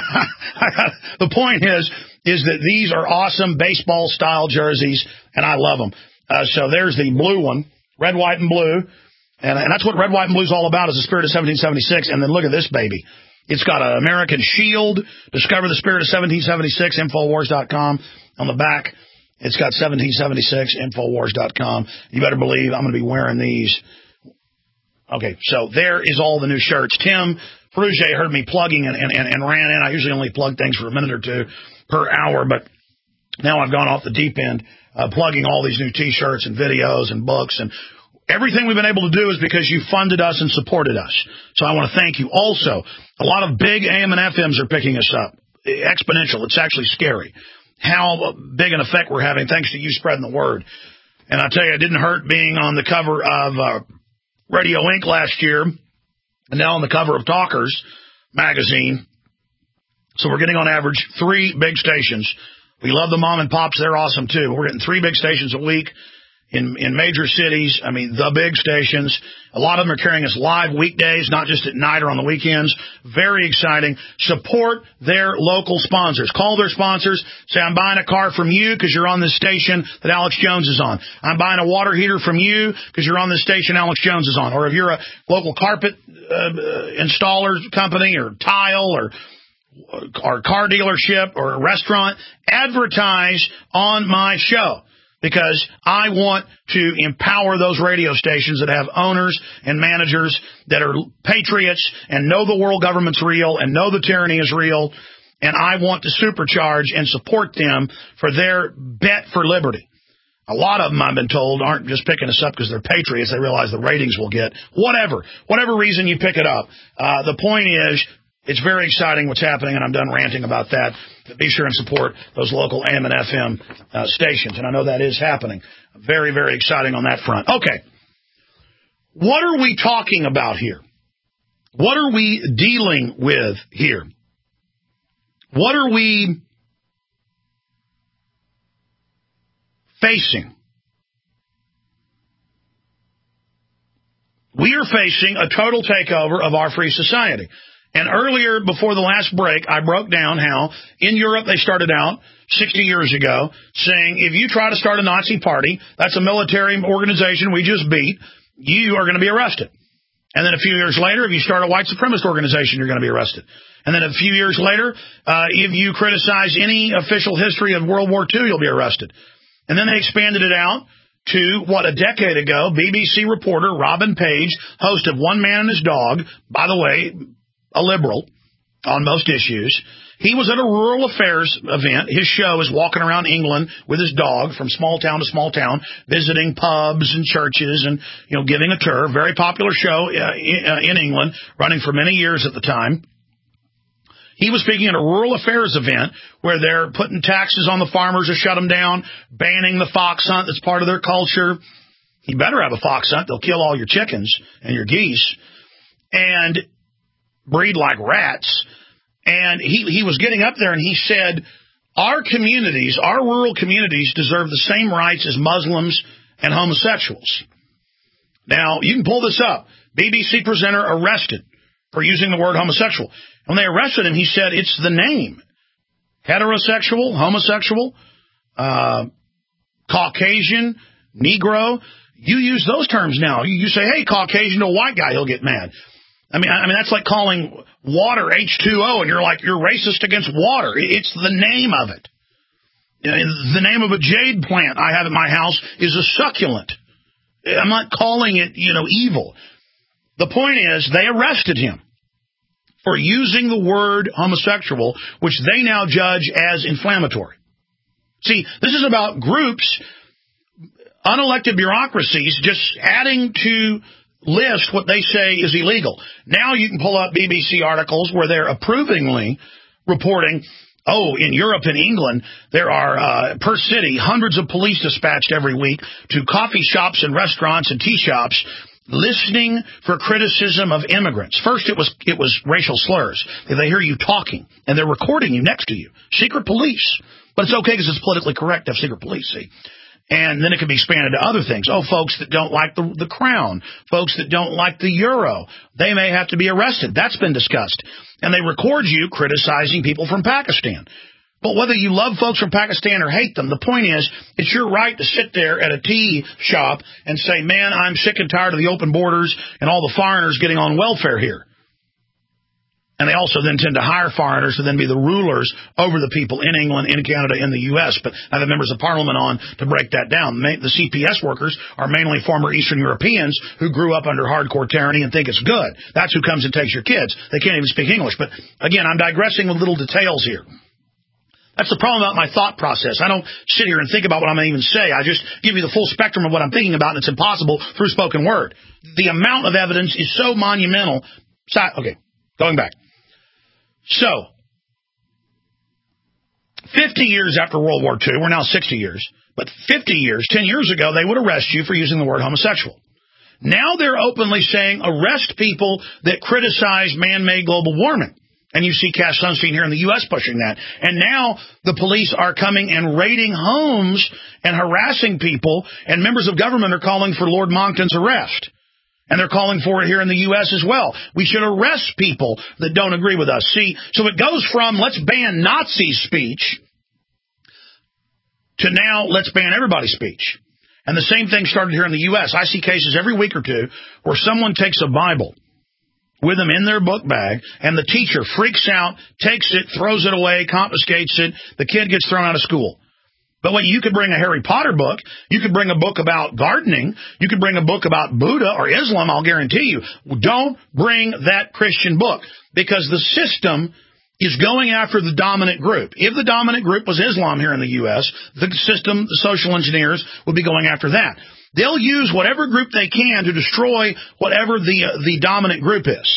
The point is, is that these are awesome baseball-style jerseys, and I love them. Uh, so there's the blue one, red, white, and blue, and, and that's what red, white, and blue is all about, is the spirit of seventeen seventy-six. And then look at this baby. It's got an American shield. Discover the spirit of seventeen seventy-six, Infowars dot com. On the back, it's got seventeen seventy-six, Infowars dot com. You better believe I'm going to be wearing these. Okay, so there is all the new shirts. Tim Ferrugia heard me plugging and, and, and ran in. I usually only plug things for a minute or two per hour, but now I've gone off the deep end, uh, plugging all these new T-shirts and videos and books. And everything we've been able to do is because you funded us and supported us. So I want to thank you. Also, a lot of big A M and F Ms are picking us up. Exponential. It's actually scary how big an effect we're having thanks to you spreading the word. And I tell you, it didn't hurt being on the cover of uh, Radio Inc last year and now on the cover of Talkers magazine. So we're getting on average three big stations. We love the mom and pops. They're awesome too. But we're getting three big stations a week in, in major cities. I mean, the big stations. A lot of them are carrying us live weekdays, not just at night or on the weekends. Very exciting. Support their local sponsors. Call their sponsors. Say, I'm buying a car from you because you're on this station that Alex Jones is on. I'm buying a water heater from you because you're on this station Alex Jones is on. Or if you're a local carpet uh, installer company or tile or or car dealership or a restaurant, advertise on my show, because I want to empower those radio stations that have owners and managers that are patriots and know the world government's real and know the tyranny is real, and I want to supercharge and support them for their bet for liberty. A lot of them, I've been told, aren't just picking us up because they're patriots. They realize the ratings will get. Whatever. Whatever reason you pick it up. Uh, the point is, it's very exciting what's happening, and I'm done ranting about that. But be sure and support those local A M and F M uh, stations, and I know that is happening. Very, very exciting on that front. Okay. What are we talking about here? What are we dealing with here? What are we facing? We are facing a total takeover of our free society. And earlier, before the last break, I broke down how in Europe they started out sixty years ago saying, if you try to start a Nazi party, that's a military organization we just beat, you are going to be arrested. And then a few years later, if you start a white supremacist organization, you're going to be arrested. And then a few years later, uh, if you criticize any official history of World War Two, you'll be arrested. And then they expanded it out to, what, a decade ago, B B C reporter Robin Page, host of One Man and His Dog, by the way, a liberal on most issues. He was at a rural affairs event. His show is walking around England with his dog from small town to small town, visiting pubs and churches and, you know, giving a tour. Very popular show in England, running for many years at the time. He was speaking at a rural affairs event where they're putting taxes on the farmers to shut them down, banning the fox hunt that's part of their culture. You better have a fox hunt. They'll kill all your chickens and your geese and breed like rats. And he, he was getting up there and he said, our communities, our rural communities deserve the same rights as Muslims and homosexuals. Now, you can pull this up. B B C presenter arrested for using the word homosexual. When they arrested him, he said it's the name. Heterosexual, homosexual, uh, Caucasian, Negro. You use those terms now. You, you say, hey, Caucasian to a white guy, he'll get mad. I mean, I mean that's like calling water H two O, and you're like, you're racist against water. It's the name of it. You know, the name of a jade plant I have at my house is a succulent. I'm not calling it, you know, evil. The point is, they arrested him for using the word homosexual, which they now judge as inflammatory. See, this is about groups, unelected bureaucracies, just adding to list what they say is illegal. Now you can pull up B B C articles where they're approvingly reporting, oh, in Europe and England, there are, uh, per city, hundreds of police dispatched every week to coffee shops and restaurants and tea shops listening for criticism of immigrants. First, it was it was racial slurs. They hear you talking, and they're recording you next to you. Secret police. But it's okay because it's politically correct to have secret police, see. And then it can be expanded to other things. Oh, folks that don't like the, the crown, folks that don't like the euro, they may have to be arrested. That's been discussed. And they record you criticizing people from Pakistan. But whether you love folks from Pakistan or hate them, the point is, it's your right to sit there at a tea shop and say, man, I'm sick and tired of the open borders and all the foreigners getting on welfare here. And they also then tend to hire foreigners to then be the rulers over the people in England, in Canada, in the U S. But I have members of parliament on to break that down. The C P S workers are mainly former Eastern Europeans who grew up under hardcore tyranny and think it's good. That's who comes and takes your kids. They can't even speak English. But again, I'm digressing with little details here. That's the problem about my thought process. I don't sit here and think about what I'm going to even say. I just give you the full spectrum of what I'm thinking about, and it's impossible through spoken word. The amount of evidence is so monumental. Okay, going back. So, fifty years after World War Two, we're now sixty years, but fifty years, ten years ago, they would arrest you for using the word homosexual. Now they're openly saying arrest people that criticize man-made global warming. And you see Cass Sunstein here in the U S pushing that. And now the police are coming and raiding homes and harassing people, and members of government are calling for Lord Monckton's arrest. And they're calling for it here in the U S as well. We should arrest people that don't agree with us. See, so it goes from let's ban Nazi speech to now let's ban everybody's speech. And the same thing started here in the U S. I see cases every week or two where someone takes a Bible with them in their book bag, and the teacher freaks out, takes it, throws it away, confiscates it. The kid gets thrown out of school. But wait, you could bring a Harry Potter book. You could bring a book about gardening. You could bring a book about Buddha or Islam, I'll guarantee you. Don't bring that Christian book, because the system is going after the dominant group. If the dominant group was Islam here in the U S, the system, the social engineers, would be going after that. They'll use whatever group they can to destroy whatever the uh, the dominant group is,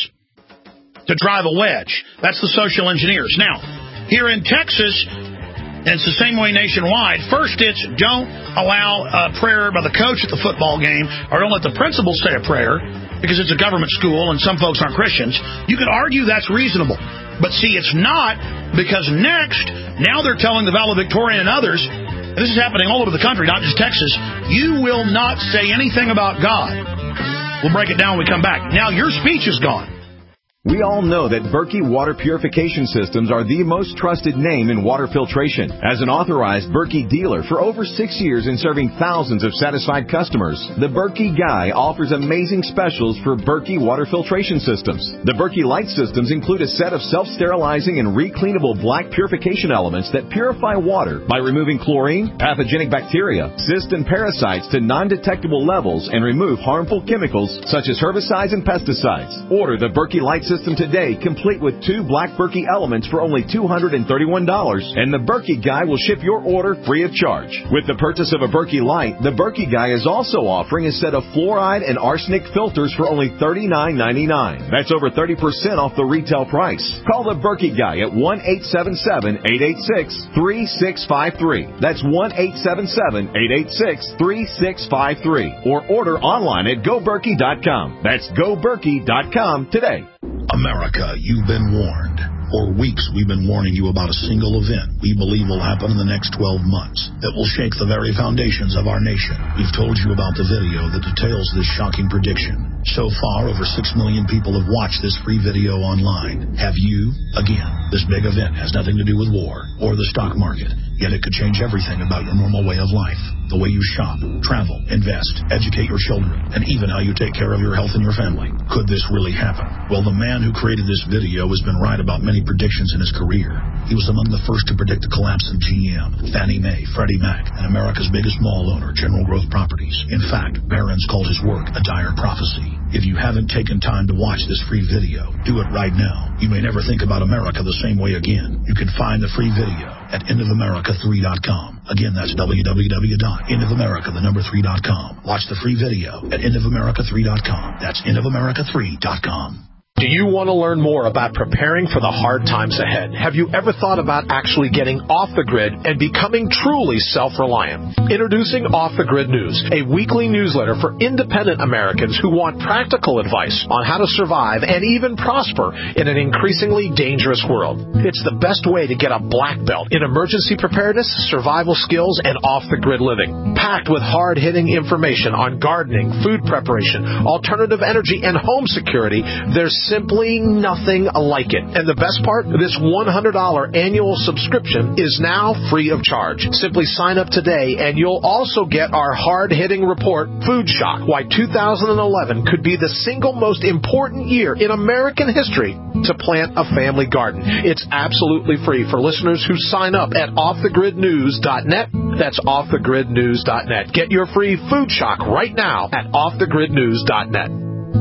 to drive a wedge. That's the social engineers. Now, here in Texas, and it's the same way nationwide, first it's don't allow a prayer by the coach at the football game, or don't let the principal say a prayer, because it's a government school and some folks aren't Christians. You could argue that's reasonable. But see, it's not, because next, now they're telling the valedictorian and others, and this is happening all over the country, not just Texas, you will not say anything about God. We'll break it down when we come back. Now your speech is gone. We all know that Berkey Water Purification Systems are the most trusted name in water filtration. As an authorized Berkey dealer for over six years and serving thousands of satisfied customers, the Berkey Guy offers amazing specials for Berkey Water Filtration Systems. The Berkey Light Systems include a set of self-sterilizing and recleanable black purification elements that purify water by removing chlorine, pathogenic bacteria, cysts, and parasites to non-detectable levels and remove harmful chemicals such as herbicides and pesticides. Order the Berkey Light System today, complete with two black Berkey elements for only two hundred thirty-one dollars, and the Berkey Guy will ship your order free of charge. With the purchase of a Berkey Light, the Berkey Guy is also offering a set of fluoride and arsenic filters for only thirty-nine ninety-nine. That's over thirty percent off the retail price. Call the Berkey Guy at one eight seven seven, eight eight six, three six five three. That's one eight seven seven, eight eight six, three six five three. Or order online at go berkey dot com. That's go berkey dot com today. America, you've been warned. For weeks, we've been warning you about a single event we believe will happen in the next twelve months that will shake the very foundations of our nation. We've told you about the video that details this shocking prediction. So far, over six million people have watched this free video online. Have you? Again, this big event has nothing to do with war or the stock market, yet it could change everything about your normal way of life. The way you shop, travel, invest, educate your children, and even how you take care of your health and your family. Could this really happen? Well, the man who created this video has been right about many predictions in his career. He was among the first to predict the collapse of G M, Fannie Mae, Freddie Mac, and America's biggest mall owner, General Growth Properties. In fact, Barron's called his work a dire prophecy. If you haven't taken time to watch this free video, do it right now. You may never think about America the same way again. You can find the free video at end of america three dot com. Again, that's w w w dot end of america the number three dot com. Watch the free video at end of america three dot com. That's end of america three dot com. Do you want to learn more about preparing for the hard times ahead? Have you ever thought about actually getting off the grid and becoming truly self-reliant? Introducing Off the Grid News, a weekly newsletter for independent Americans who want practical advice on how to survive and even prosper in an increasingly dangerous world. It's the best way to get a black belt in emergency preparedness, survival skills, and off-the-grid living. Packed with hard-hitting information on gardening, food preparation, alternative energy, and home security, there's simply nothing like it. And the best part, this one hundred dollars annual subscription is now free of charge. Simply sign up today and you'll also get our hard-hitting report, Food Shock, Why two thousand eleven Could Be the Single Most Important Year in American History to Plant a Family Garden. It's absolutely free for listeners who sign up at off the grid news dot net. That's off the grid news dot net. Get your free Food Shock right now at off the grid news dot net.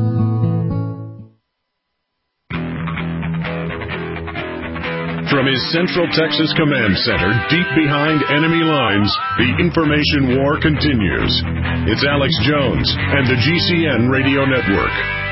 From his Central Texas Command Center, deep behind enemy lines, the information war continues. It's Alex Jones and the G C N Radio Network.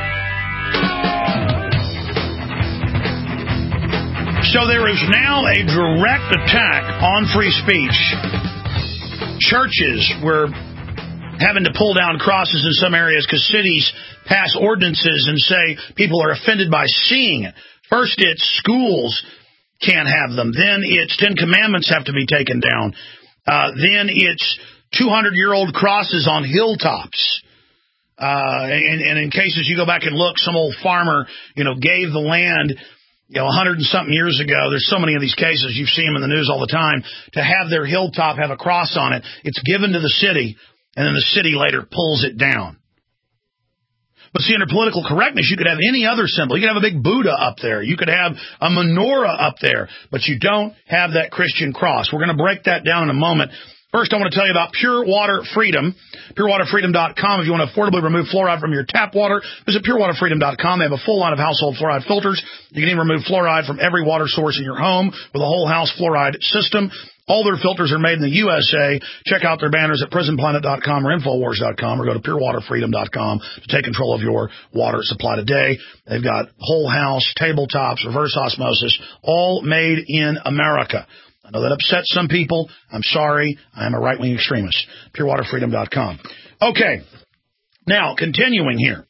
So there is now a direct attack on free speech. Churches where having to pull down crosses in some areas because cities pass ordinances and say people are offended by seeing it. First, it's schools can't have them. Then it's Ten Commandments have to be taken down. Uh, then it's two hundred year old crosses on hilltops. Uh, and, and in cases you go back and look, some old farmer, you know, gave the land, you know, a hundred and something years ago. There's so many of these cases. You see them in the news all the time. To have their hilltop have a cross on it, it's given to the city, and then the city later pulls it down. But see, under political correctness, you could have any other symbol. You could have a big Buddha up there. You could have a menorah up there. But you don't have that Christian cross. We're going to break that down in a moment. First, I want to tell you about Pure Water Freedom, pure water freedom dot com. If you want to affordably remove fluoride from your tap water, visit pure water freedom dot com. They have a full line of household fluoride filters. You can even remove fluoride from every water source in your home with a whole house fluoride system. All their filters are made in the U S A. Check out their banners at prison planet dot com or infowars dot com, or go to pure water freedom dot com to take control of your water supply today. They've got whole house, tabletops, reverse osmosis, all made in America. I know that upsets some people. I'm sorry. I am a right-wing extremist. pure water freedom dot com. Okay. Now, continuing here.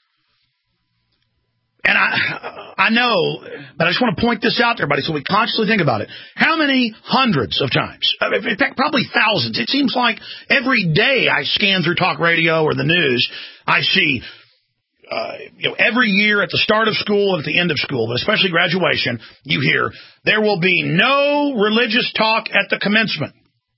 And I I know, but I just want to point this out to everybody so we consciously think about it. How many hundreds of times, in fact, probably thousands, it seems like every day I scan through talk radio or the news, I see Uh, you know, every year at the start of school and at the end of school, but especially graduation, you hear there will be no religious talk at the commencement.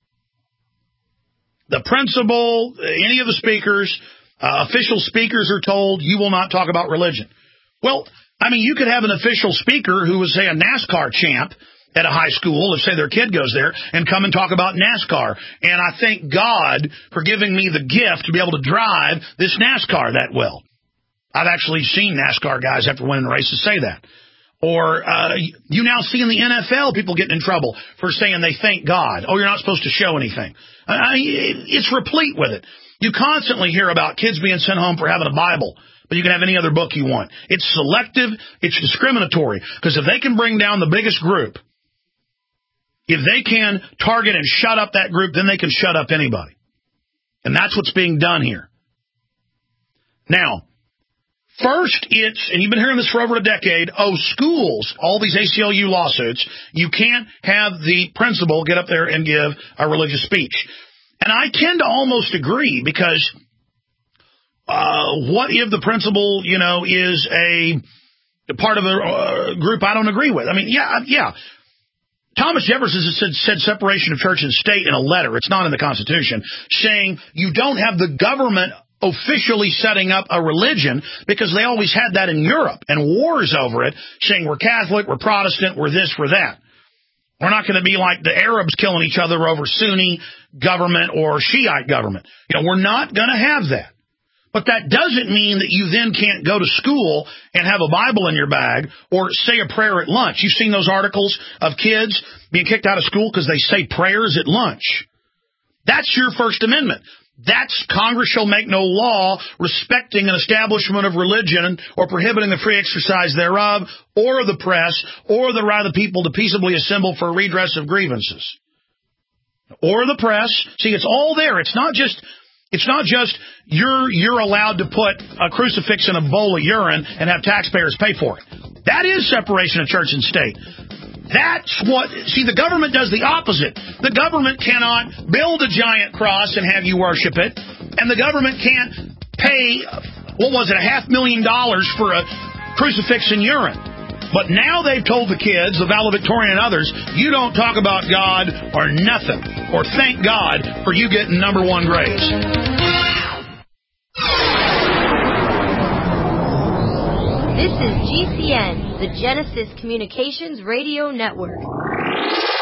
The principal, any of the speakers, uh, official speakers are told you will not talk about religion. Well, I mean, you could have an official speaker who was, say, a NASCAR champ at a high school, if, say, their kid goes there, and come and talk about NASCAR. And I thank God for giving me the gift to be able to drive this NASCAR that well. I've actually seen NASCAR guys after winning races say that. Or uh, you now see in the N F L people getting in trouble for saying they thank God. Oh, you're not supposed to show anything. I, it's replete with it. You constantly hear about kids being sent home for having a Bible, but you can have any other book you want. It's selective. It's discriminatory. Because if they can bring down the biggest group, if they can target and shut up that group, then they can shut up anybody. And that's what's being done here. Now, first, it's, and you've been hearing this for over a decade, oh, schools, all these A C L U lawsuits, you can't have the principal get up there and give a religious speech. And I tend to almost agree, because uh, what if the principal, you know, is a, a part of a uh, group I don't agree with? I mean, yeah, yeah. Thomas Jefferson said, said separation of church and state in a letter. It's not in the Constitution, saying you don't have the government officially setting up a religion, because they always had that in Europe and wars over it, saying we're Catholic, we're Protestant, we're this, we're that. We're not going to be like the Arabs killing each other over Sunni government or Shiite government. You know, we're not going to have that. But that doesn't mean that you then can't go to school and have a Bible in your bag or say a prayer at lunch. You've seen those articles of kids being kicked out of school because they say prayers at lunch. That's your First Amendment. That's Congress shall make no law respecting an establishment of religion or prohibiting the free exercise thereof, or the press, or the right of the people to peaceably assemble for redress of grievances. Or the press. See, it's all there. It's not just, it's not just you're, you're allowed to put a crucifix in a bowl of urine and have taxpayers pay for it. That is separation of church and state. That's what, see, the government does the opposite. The government cannot build a giant cross and have you worship it, and the government can't pay, what was it, a half million dollars for a crucifix and urine. But now they've told the kids, the valedictorian and others, you don't talk about God or nothing, or thank God for you getting number one grades. This is G C N, the Genesis Communications Radio Network.